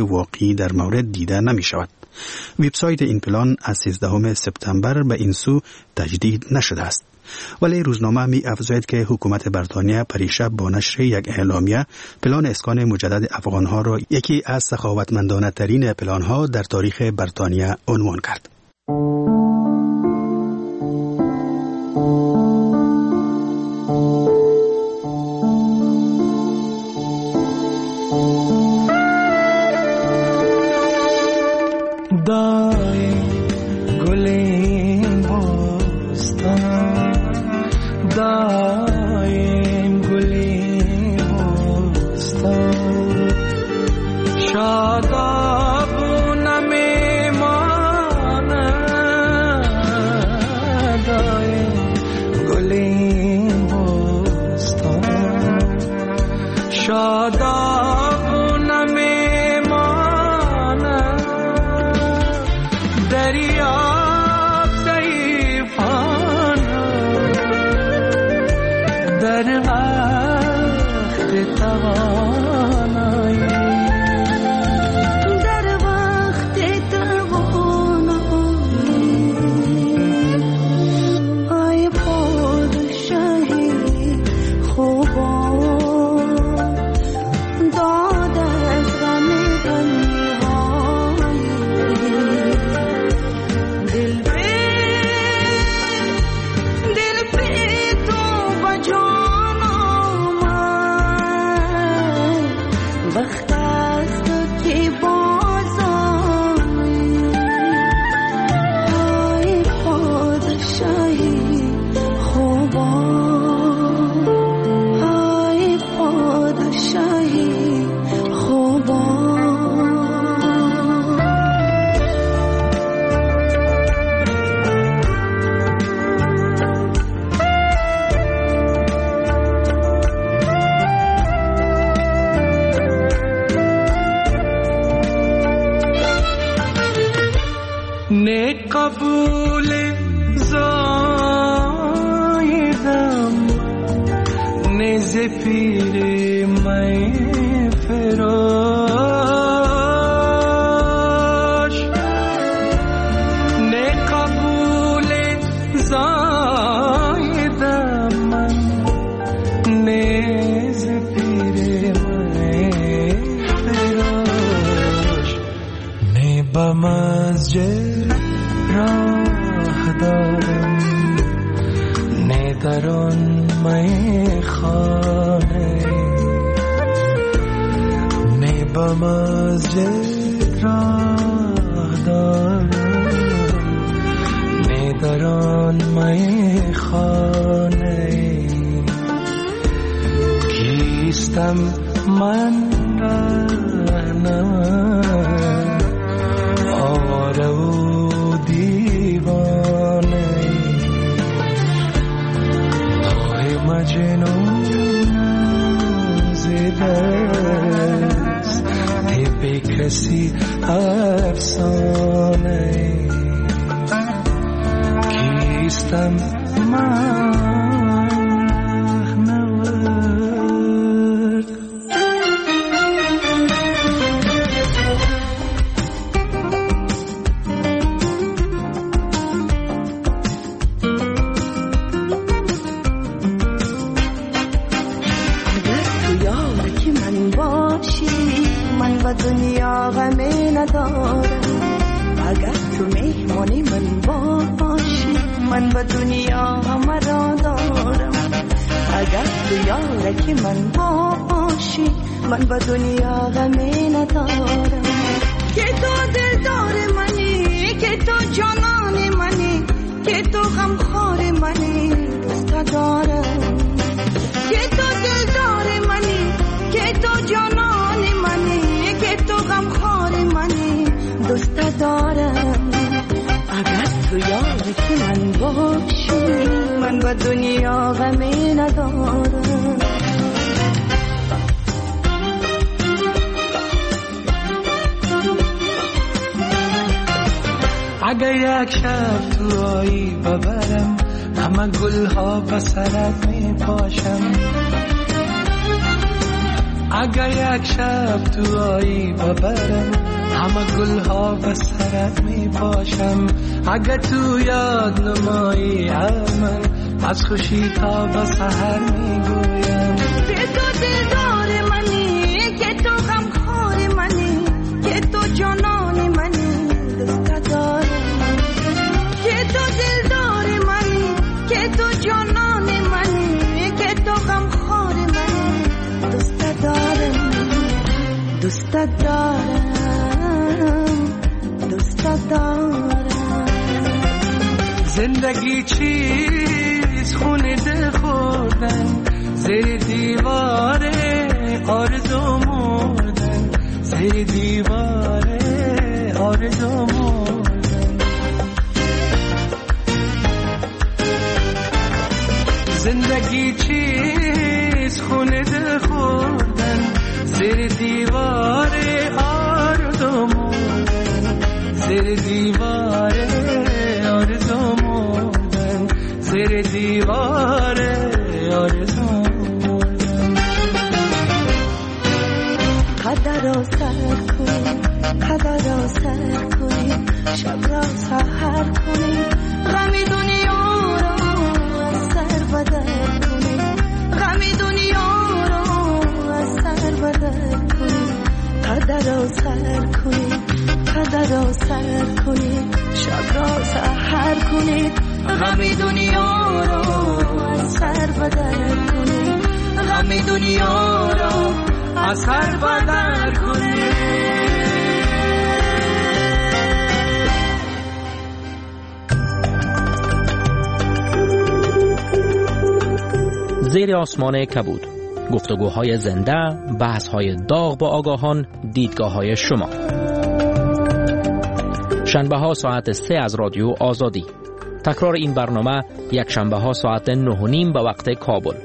واقعی در مورد دیده نمی شود. وبسایت این پلان از 13 سپتامبر به این سو تجدید نشده است. ولی روزنامه می افزاید که حکومت بریتانیا پریشب با نشر یک اعلامیه پلان اسکان مجدد افغانها را یکی از سخاوتمندانه ترین پلانها در تاریخ بریتانیا عنوان کرد. اگه یک شب تو آیی ببرم همه گل ها به سرت می پاشم اگر یک شب تو آیی ببرم همه گلها به سرت می پاشم اگر تو یاد نمایی من از خوشی تا به سحر می گویم که تو دلدار منی که تو غمخوار منی که تو جانان منی دوست دارم که تو دلدار منی که تو جانان منی که تو غمخوار منی دوست دارم دوست دارم زندگی چیز خونه دل خوردن زیر دیواره آرزو مردن زیر دیواره آرزو مردن زندگی چیز خونه دل خوردن زیر دیواره آرزو مردن زیر دیواره آرزو مردن زیر دیواره آرزو مردن قدر را سر کنی قدر را سر کنی شب را سحر کنی غمی دنیا را از سر بدر کنی غمی دنیا را از سر بدر کنی قدر را سر کنی قدر را سر کنی شب را سحر کنی غمی دنیا را از سر بدر کنی غمی دنیا را از سر بدر کنی زیر آسمان کبود، گفتگوهای زنده، بحث‌های داغ با آگاهان، دیدگاه‌های شما. شنبه‌ها ساعت 3 از رادیو آزادی. تکرار این برنامه یک شنبه‌ها ساعت 9:30 به وقت کابل.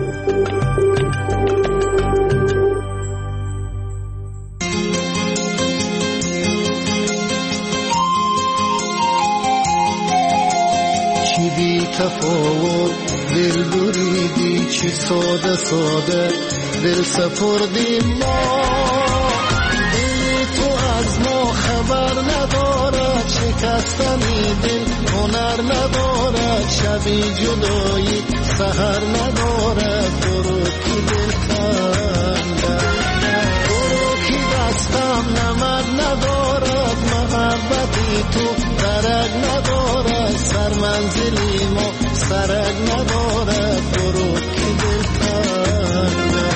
چی بی تفاوت دل بریدی چی ساده ساده دل سپردیم ما دل تو از ما خبر ندارد شکستنی دل هنر ندارد شبی جدایی سحر ندارد برو کی دل کندد برو کی دستم نمد ندارد محبتی تو درک ندارد سر منزلی ما سرک ندارد برو کی دل کندد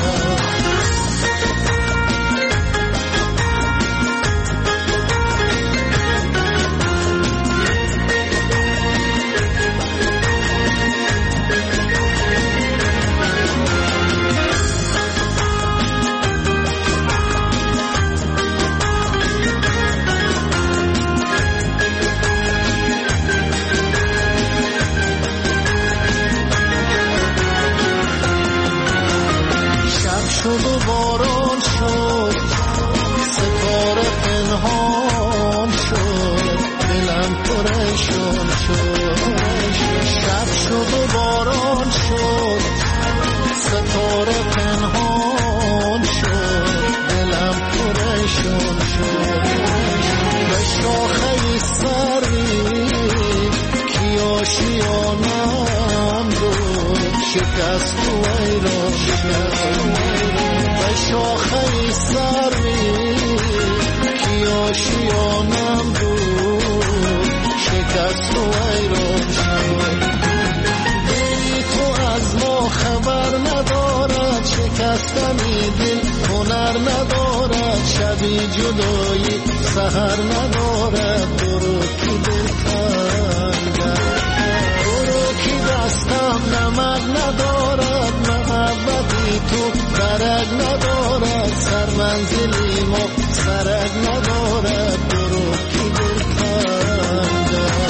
شد و باران شد ستاره پنهان شد دلم پرشان شد شب شد و باران شد ستاره پنهان شد دلم پرشان شد به شاخه سری کی آشیانم بود شکست و ایران شد به شاخه سری کی آشیانم بود شکست و ایران شد دلی تو از ما خبر ندارد شکستنی دل هنر ندارد شبی جدایی سحر ندارد برو کی دل کندد برو کی دستم نمد ندارد محبتی تو درک ندارد سر منزلی ما سرک ندارد برو کی دل کندد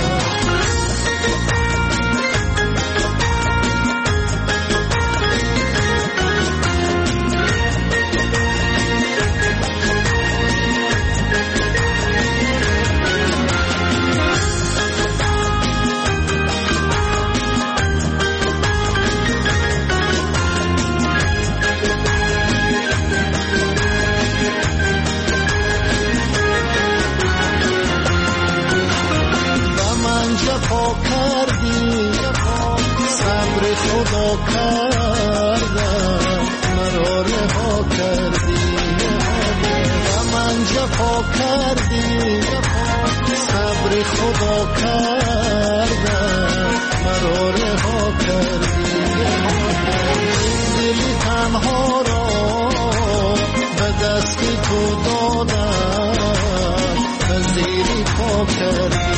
کردم مرا رها کردی و من جفا کردی صبر خدا کردم مرا رها کردی دل تنها را به دست تو دادم به زیر پا کردی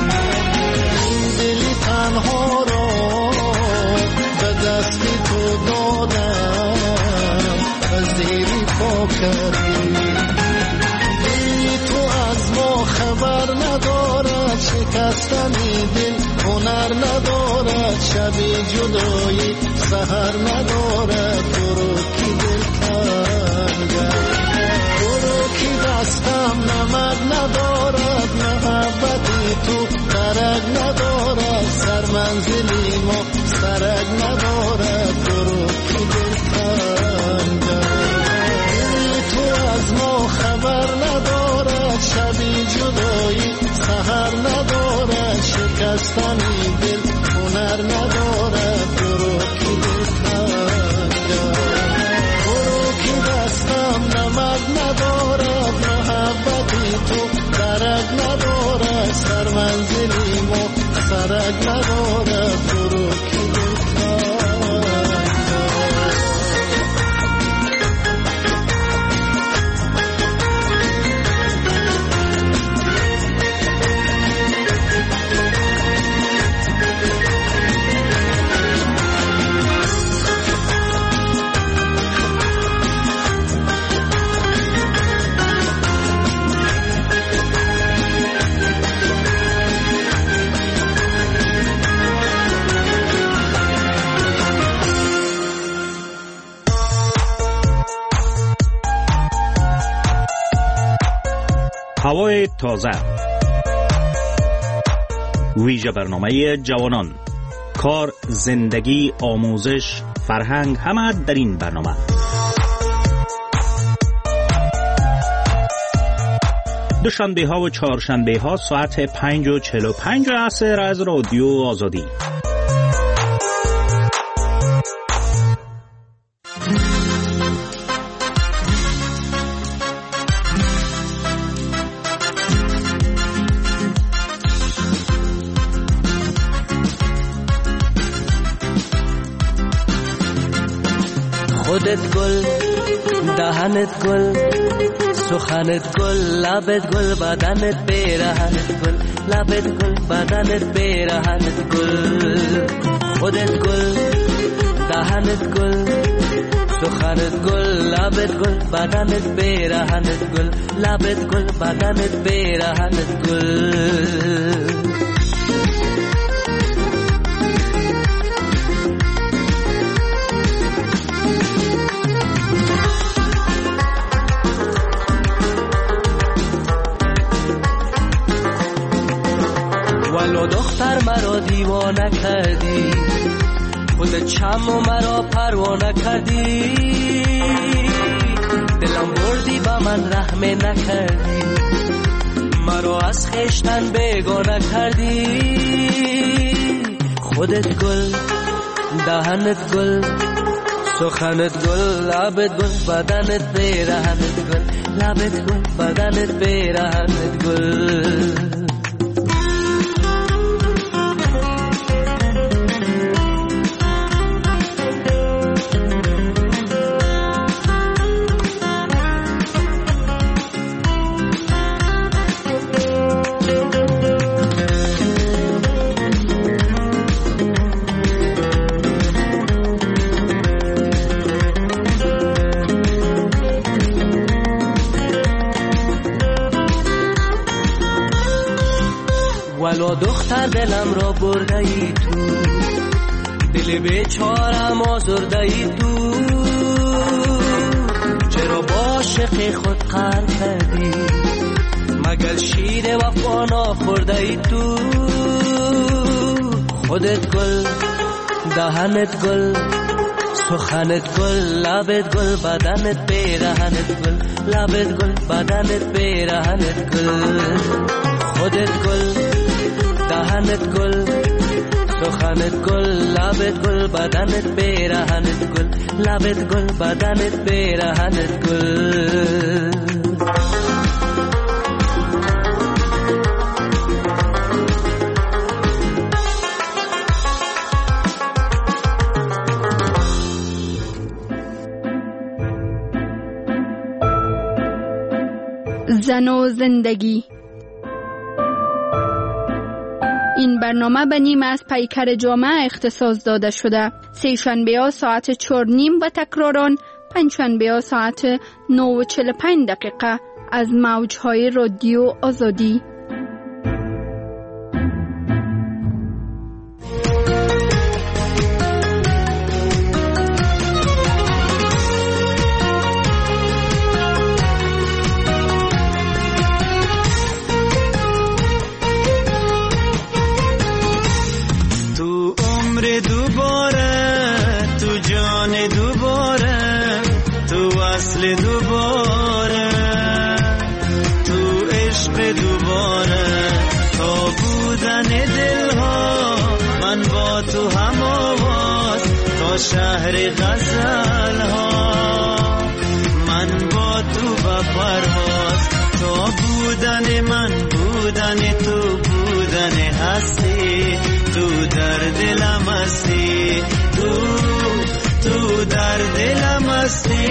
دل تنها را به دست تو دادم به زیر پا کردی تو از ما خبر ندارد شکستنی دل هنر ندارد شبی جدایی سحر ندارد برو کی دل تنگم برو کی دستم نمد ندارد محبتی تو ترک ندارد سر منزلی ما سرک ندارد برو کی دل تنگم تو از ما خبر ندارد شبی جدایی سحر ندارد شکستنی دل هنر ندارد برو کی دل تنگم برو کی دستم نمد ندارد محبتی تو درک ندارد سر منزلی ما سرک ندارد برو کی دل هوای تازه، ویژه برنامه جوانان، کار، زندگی، آموزش، فرهنگ، همه در این برنامه. دوشنبه ها و چهارشنبه ها ساعت 5:45 عصر از رادیو آزادی. خودت گل، دهنت گل، سخنت گل، لبت گل، بدنت پیرهنت گل، لبت گل، بدنت پیرهنت گل. خودت گل، دهنت گل، سخنت گل، لبت گل، بدنت پیرهنت گل، لبت گل، بدنت پیرهنت گل. ولو دختر مرا دیوانه کردی، خود چم و مرا پروانه کردی، دلم بردی با من رحم نکردی، مرا از خشتن بیگانه کردی. خودت گل، دهنت گل، سخنت گل، لبت گل، بدنت پیرهنت گل، لبت گل، بدنت پیرهنت گل. ولو دختر دلم را برده ای تو، دل بیچارم آزرده ای تو، چرا با عاشق خود قهر کردی، مگر شیر وفا نخورده ای تو. خودت گل، دهنت گل، سخنت گل، لبت گل، بدنت پیرهنت گل، لبت گل، بدنت پیرهنت گل. خودت گل، دهنت گل، سخنت گل لبت گل بدنت پیرهنت گل لبت گل بدنت پیرهنت گل زن و زندگی. این برنامه به نیم از پیکر جامعه اختصاص داده شده. سه شنبه ها ساعت 4:30 و تکراران پنج شنبه ها ساعت 9:45 از موجهای رادیو آزادی. دوباره تو عشق دوباره تا بودن دلها من با تو هم آواز تا شهر غزلها من با تو با پرواز تا بودن من بودن تو بودن هستی تو در دلم هستی تو در دلم هستی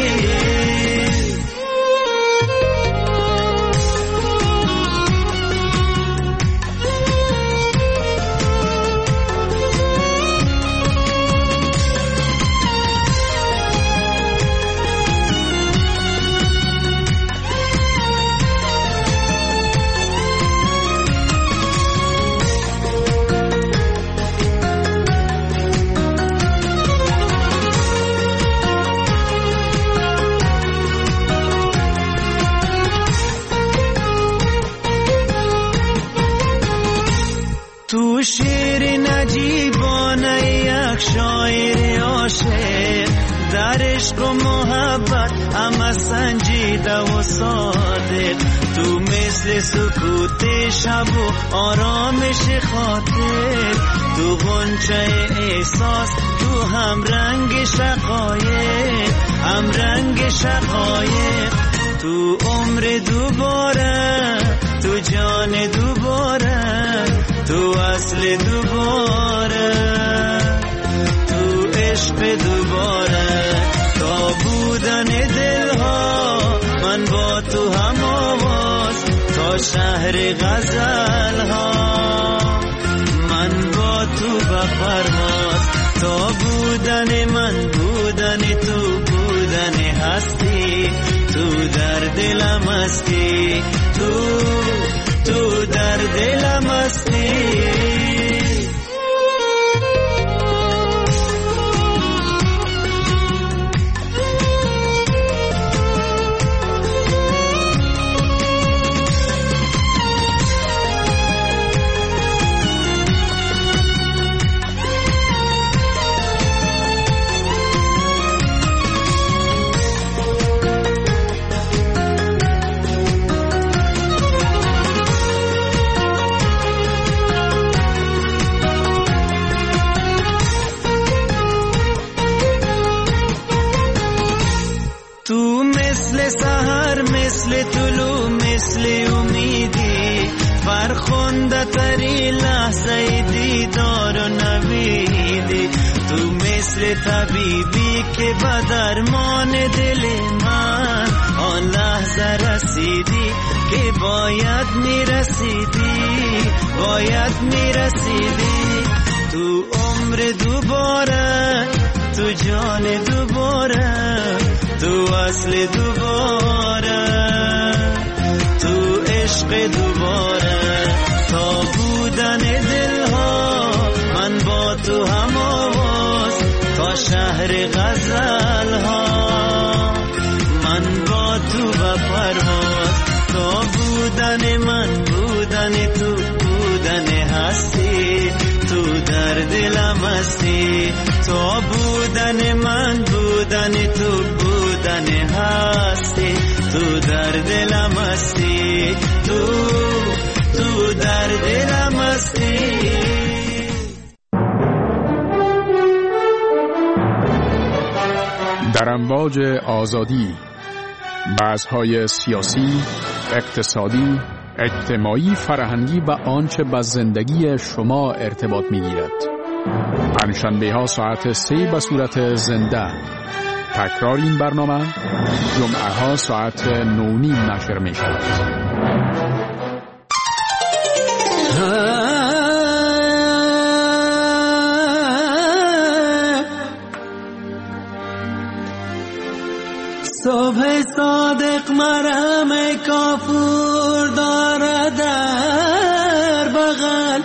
تو شیر نجیبانه یک شاعر عاشق در عشق و محبت همه سنجیده و صادق تو مثل سکوت شب و آرامش خاطر تو غنچه احساس تو هم رنگ شقایق هم رنگ شقایق تو عمر دوباره تو جان دوباره تو اصل دوباره تو عشق دوباره تا بودن دلها من با تو هم آواز تا شهر غزلها من با تو به پرواز تا بودن من بودن تو بودن هستی تو در دلم هستی تو در دلم هستی مثل طلوع مثل امیدی فرخنده تری لحظه دیدار و نویدی تو مثل طبیبی که به درمان دل من آن لحظه رسیدی که باید میرسیدی تو عمر دوباره تو جان دوباره تو اصل دوباره تو عشق دوباره تا بودن دلها من با تو هم آواز تا شهر غزلها من با تو به پرواز تا بودن من بودن تو بودن هستی تو در دلم هستی تا بودن من بودن تو بودن هستی تو در دلم هستی تو در دلم هستی در امواج آزادی، بحث‌های سیاسی، اقتصادی، اجتماعی، فرهنگی و آنچه با زندگی شما ارتباط می‌گیرد. پنجشنبه‌ها ساعت 3 به صورت زنده. تکرار این برنامه جمعه‌ها ساعت 9:30 نشر می‌شود. صبح صادق مرهم کافور دارد در بغل،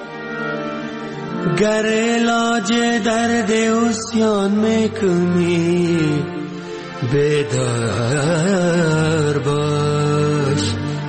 گر علاج درد عصیان میکنی بیدار باش.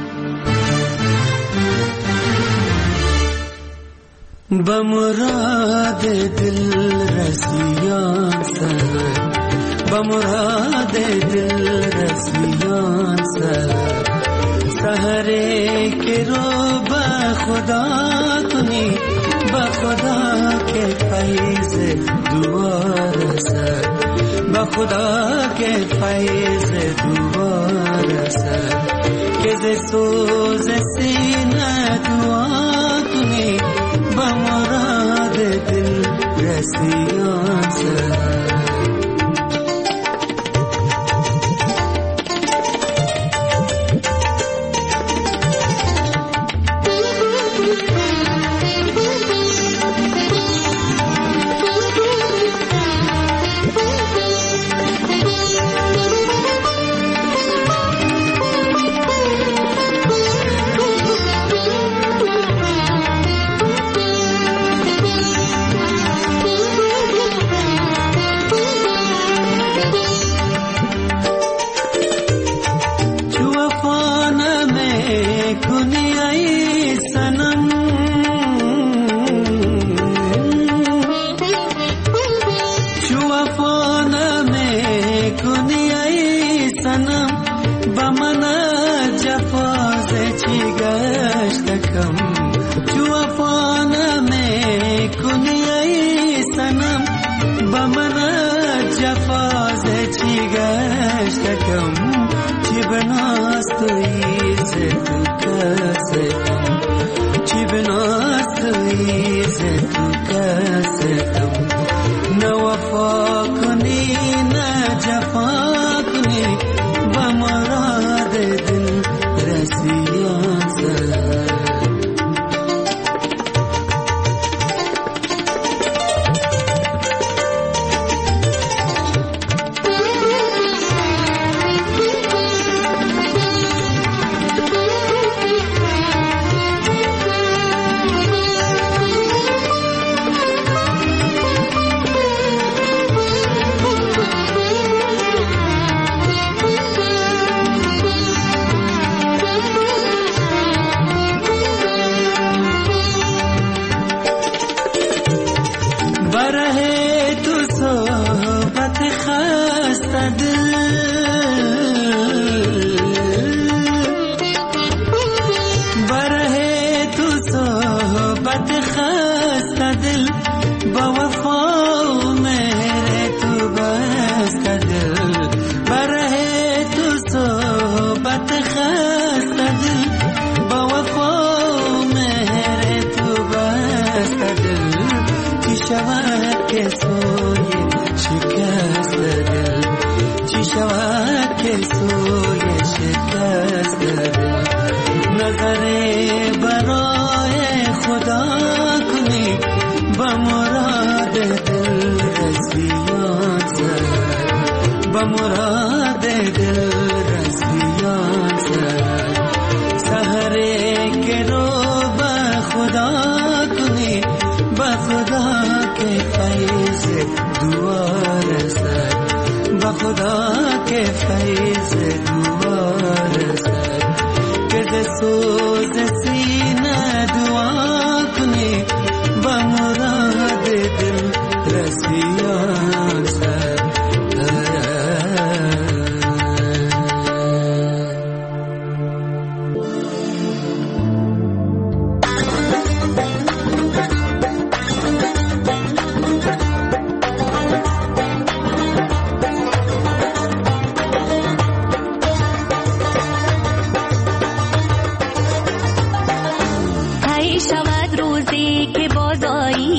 به مراد دل رسیان سر، به مراد دل رسیان سر، سحری که رو به خدا کنی، به خدا که فیض دوار سر، به خدا که فیض دوار سر، که ز سوز سینه دعا کنی، به مراد دل رسیان سر.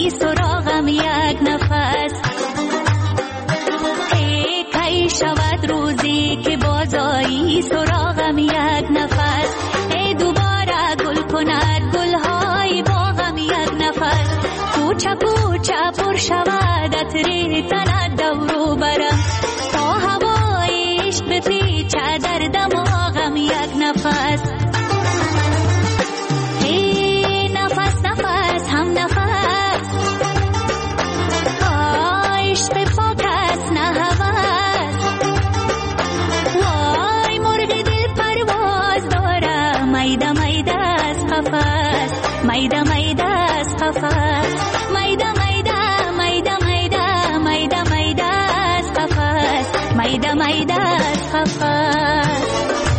بازایی سراغم یک نفس. ای کی شود روزی که بازایی سراغم یک نفس. ای دوباره گل کند گلهای باغم یک نفس. کوچه کوچه پر شود عطر تنت دورو برم تا هوای عشق بپیچه در دماغم یک نفس. ای نفس نفس هم نفس عشق پاک است نه هوس. وای مرغ دل پرواز داره میده میده از قفس. میده میده از قفس. میده میده میده میده میده میده از قفس. میده میده از قفس.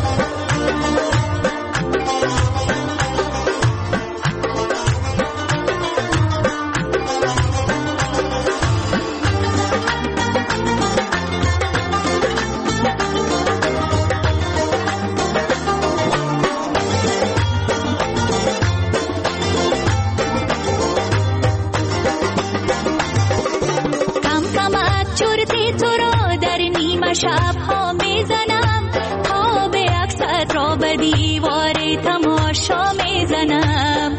شب‌ها میزنم خواب عکست را به دیوار تماشا میزنم.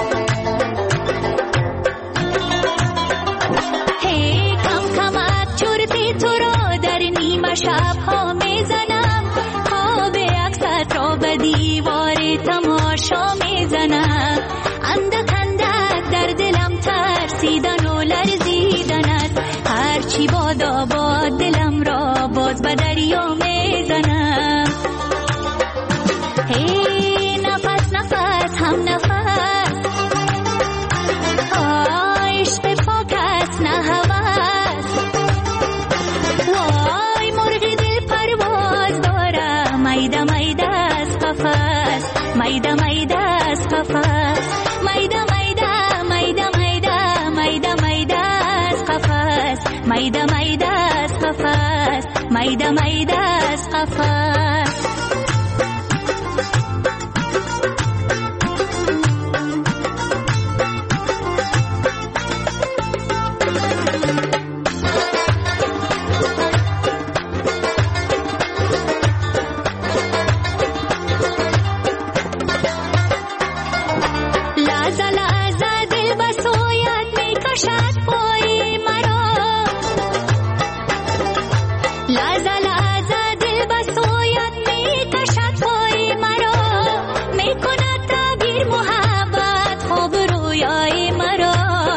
هی کم کمک چرتی تو را در نیمه شب‌ها میزنم خواب عکست را به دیوار تماشا میزنم. اندک اندک در دلم ترسیدن و لرزیدن است. هرچی بادا باد دلم را باز به دریا میزنم. هی نفس نفس هم نفس عشق پاک است نه هوس. وای مرغ دل پرواز داره میده میده از قفس. میده میده از قفس. میده میده میده میده میده میده از قفس. میده میده از قفس. میده میده از قفس. لحظه لحظه دل به سویت میکشد پای مرا. لحظه لحظه دل به سویت میکشد پای مرا. میکند تعبیر محبت خواب رویای مرا.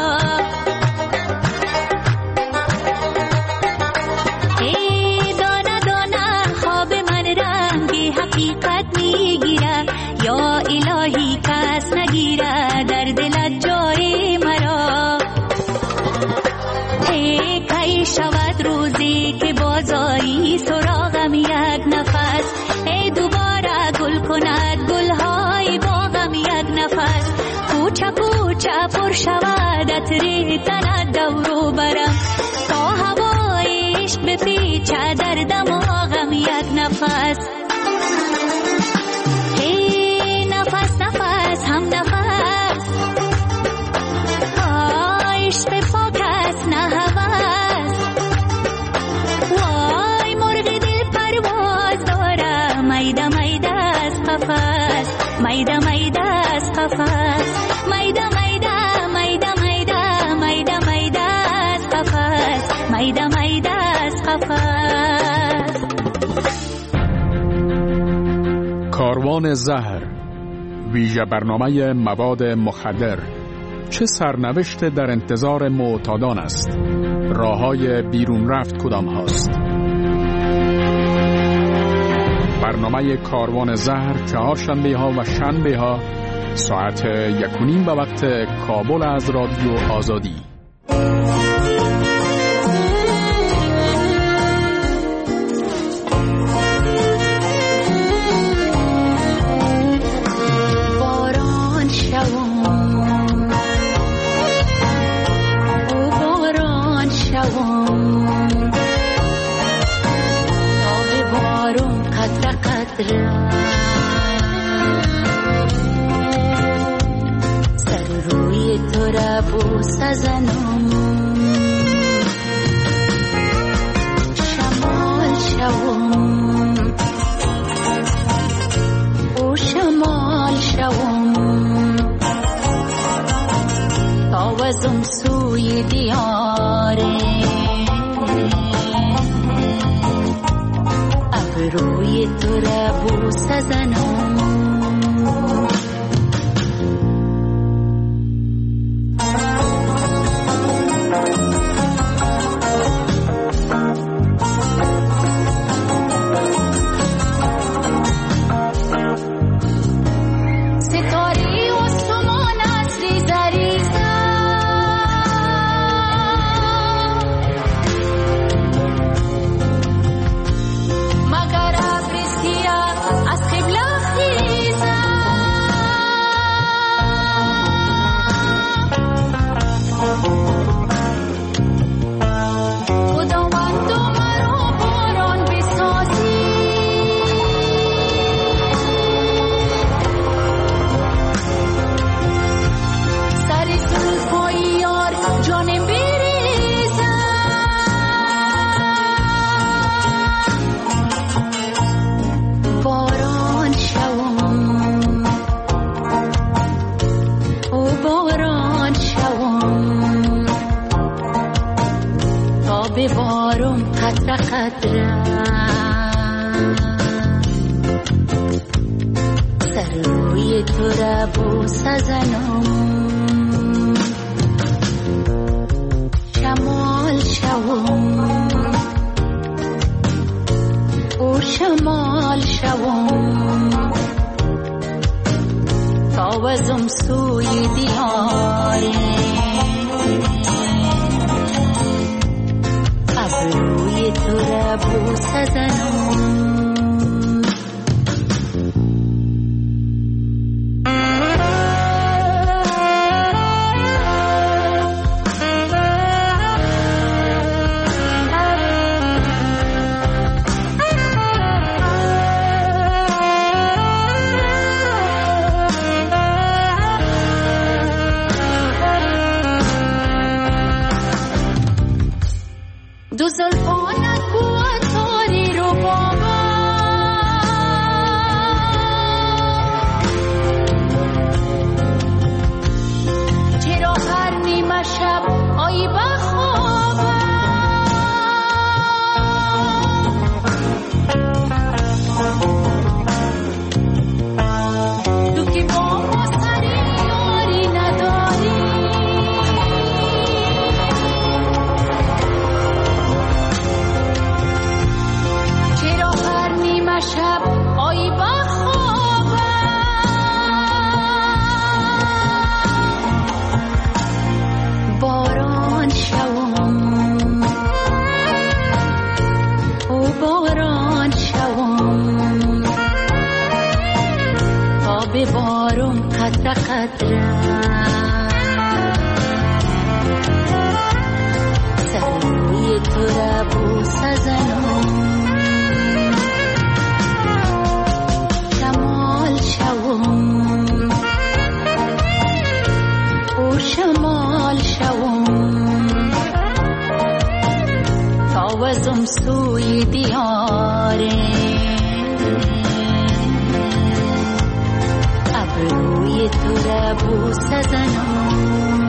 ای دانه دانه خواب من رنگی حقیقت میگیره. یا الهی کس نگیره در دلت جای مرا. ای کی شود روزی که بازایی سراغم یک نفس. ای دوباره گل کند گلهای باغم یک نفس. کوچه کوچه پر شود عطر تنت دورو برم تا هوای عشق بپیچه در دماغم یک نفس. ای نفس نفس هم نفس عشق پاک است نه هوس. وای مرغ دل پرواز داره میده میده از قفس. میده میده از قفس. میده میده میده میده میده میده از قفس. میده میده از قفس. کاروان زهر، ویژه برنامه مواد مخدر. چه سرنوشت در انتظار معتادان است؟ راههای بیرون رفت کدام هاست؟ برنامه کاروان زهر چهارشنبه ها و شنبه ها ساعت 1:30 به وقت کابل از رادیو آزادی. باران شوم او باران شوم آب بارون قطره قطره سر روی تو را را بوس زنم شمال شوم او شمال شوم تاوزم سوی دیاره ابروی تو را بوس زنم سروی تو را بوس زنم شمال شوم او شمال شوم تاوزم سوی دیاره ابروی تو را بوس زنم دو زلفانت بود تاری رو بابا چرا هر نیمه شب آیی بخوابم تو که با ما سری یاری نداری شب آیی بخوابم باران شوم او باران شوم تا ببارم قطره قطره سروی تو را بوس زنم او شمال شوم تاوزم سوی دیاره ابروی تو را بوس زنم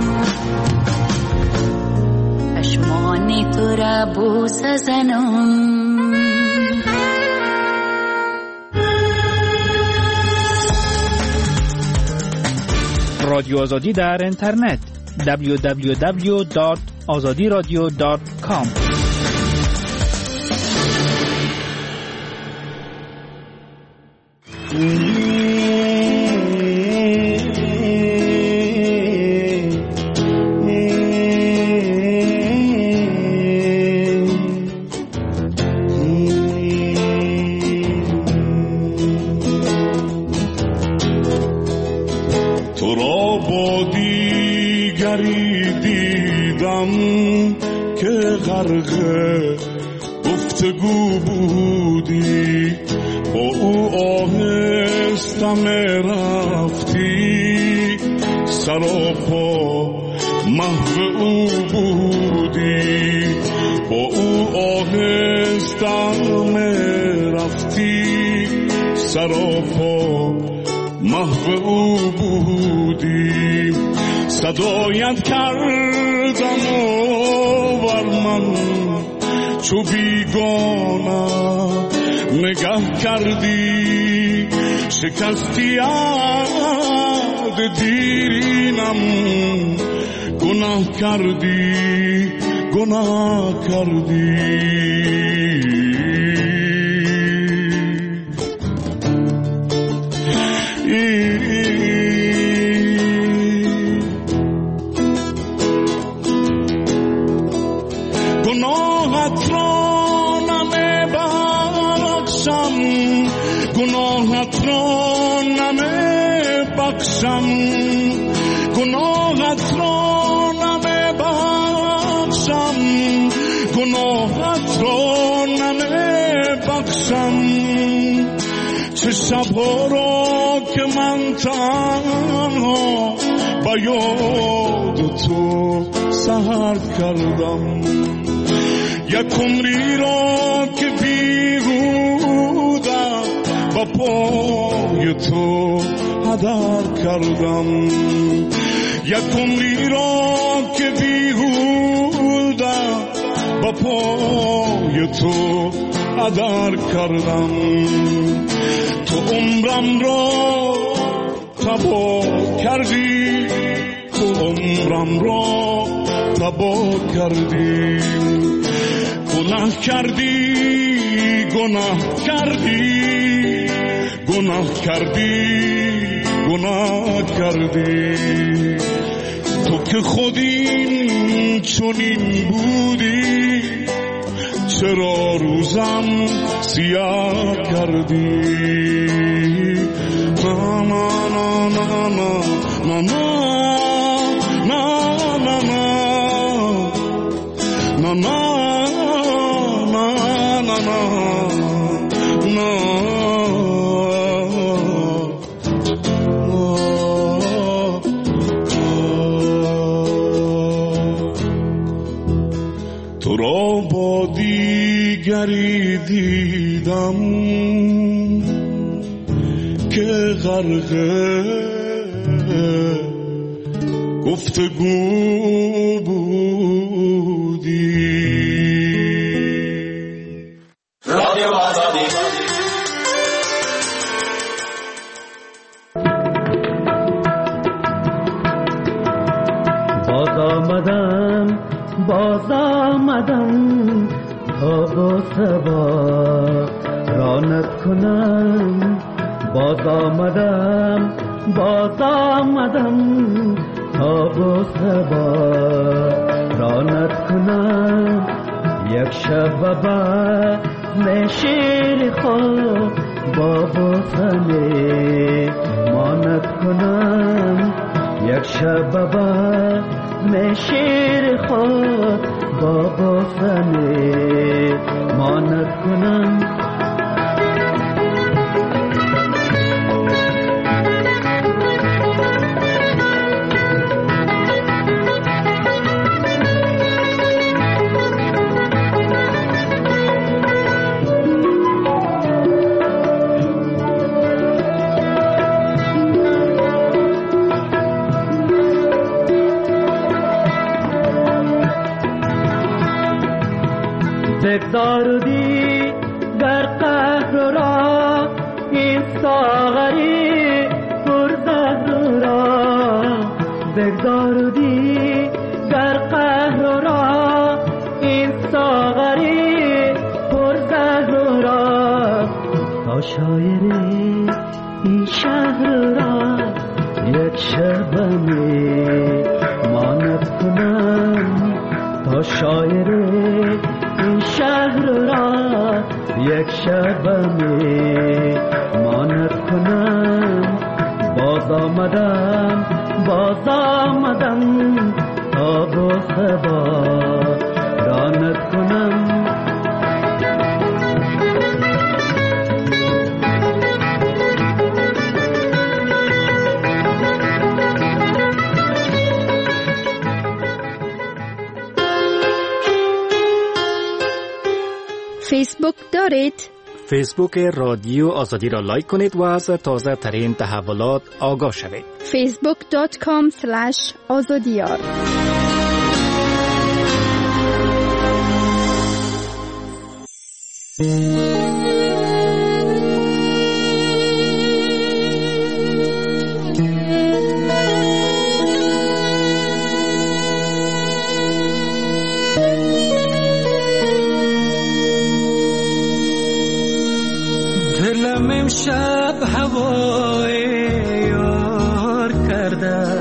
چشمان تو را بوس زنم رادیو آزادی در اینترنت www.azadiradio.com تو را با دیگری دیدم که غرق گفتگو بودی، با او آهسته رفتی سراپا محو او بودی، با او آهستم رفتی، سراپا محو او بودی. صدایت کردم و بر من چو بیگانه نگه کردی، شکستی یاد دیرینم، گناه کردی گناه کردی. گناهت را نمیبخشم، گناهت را نمیبخشم، گناهت را نمیبخشم، گناهت را نمیبخشم. چه شبها را که من تنها با یاد تو سحر کردم، یک عمری را که بیهوده با پای تو هدر کردم، یک عمری را که بیهوده با پای تو هدر کردم. تو عمرم را تباه کردی، تو عمرم را تباه کردی. گناه کردی گناه کردی، گناه کردی گناه کردی. تو که خودین چنین بودی، چرا روزم سیاه کردی؟ نا نا نا نا نا نا نا نا نا نا تو را با دیگری دیدم که غرق گفتگو بودی. رادیو آزادی باز آمدم تا با سبا رانت کنم، باز آمدم تا با سبا رانت کنم. یک شب بعد شیر خود با بوسنه مانت کنم، یک شب بعد شیر خود با بوسنه مانت کنم. دارودی در قهر را این ساغری پرزهر را، بگذارودی در قهر را این ساغری پرزهر را، تا شاعر این شهر را یک شبنه مانت کنم، تا شاعر این شهر را یک شبنه مانت کنم. باز آمدم تا با سبا رانت کنم. فیسبوک دارید؟ فیسبوک رادیو آزادی را لایک کنید و از تازه ترین تحولات آگاه شوید. facebook.com/azadiyar. دلم امشب هوای یار کرده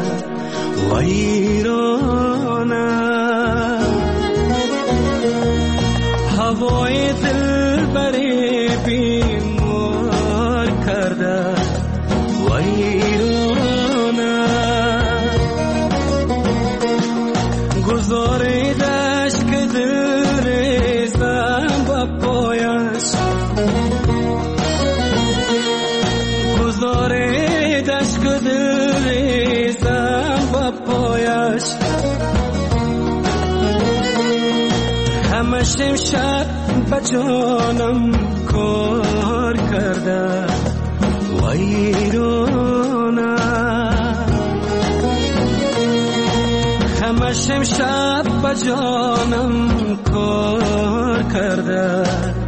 ویرانه، هوای دل بری بیمار کرده ویرانه، گذاریدش که دل ریزم با پایش، گذاریدش که دل ریزم با پایش، همش امشب به جانم کار کرده ویرانه، همش امشب به جانم کار کرده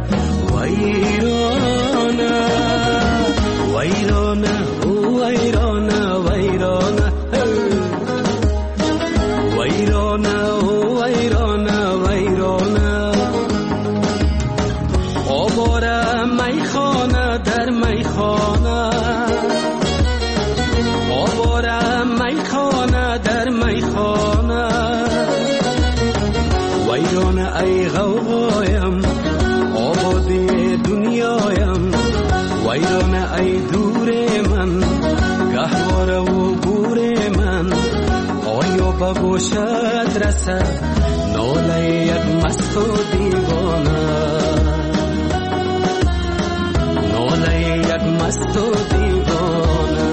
ویرانه، ویرانه ویرانه ویرانه ویرانه ویرانه ویرانه، آواره میخانه در میخانه، آواره میخانه در میخانه، ویرانه ای غوغایم آبادی دنیایم، ویرانه ای دور من گهواره و گور من، آیا به گوشت رسد ناله یک مست و دیوانه، ناله یک مست و دیوانه.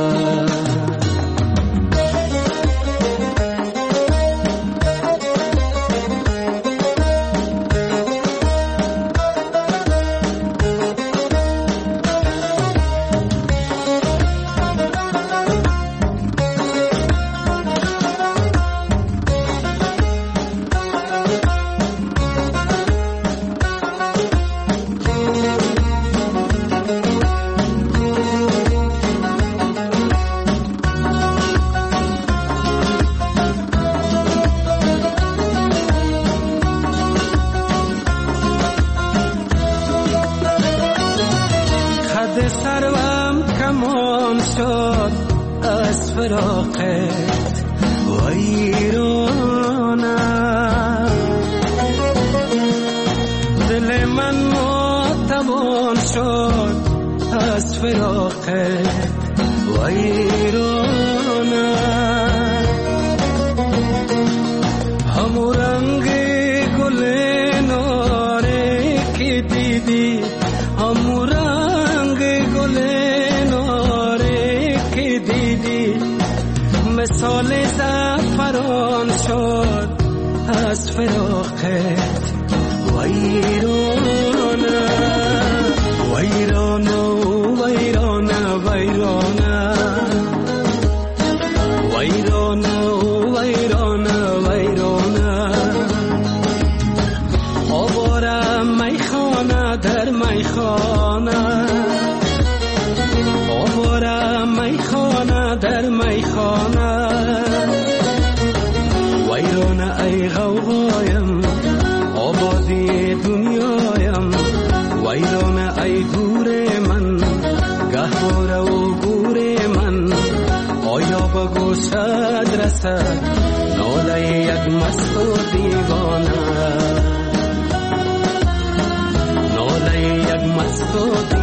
سروم کمان شد از فراقت ویرانه، دل من ماتوان شد از فراقت ویرانه، همو رنگ گل ناره که دیدی، همو رنگ گل ناره که دیدی، مثال زعفران شد از فراقت ویرانه، ویرانه ویرانه ویرانه ویرانه ویرانه ویرانه، آواره میخانه در میخانه، آواره میخانه در میخانه، ویرانه ای غوغایم آبادی دنیایم، ویرانه ای گور من گهواره و گور من، آیا به گوشت رسد ناله یک مست و دیوانه، ناله یک مست و دیوانه.